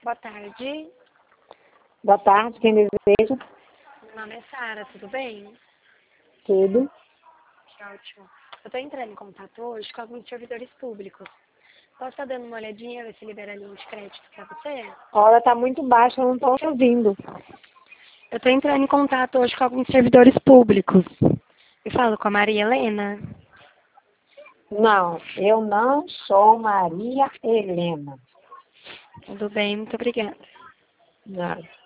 Boa tarde. Boa tarde, quem deseja? Meu nome é Sara, tudo bem? Tudo. Que ótimo. Eu estou entrando em contato hoje com alguns servidores públicos. Posso estar dando uma olhadinha, ver se libera a linha de crédito para você? A hora está muito baixa, eu não estou te ouvindo. Eu estou entrando em contato hoje com alguns servidores públicos. Eu falo com a Maria Helena. Não, eu não sou Maria Helena. Tudo bem, muito obrigada. Nada.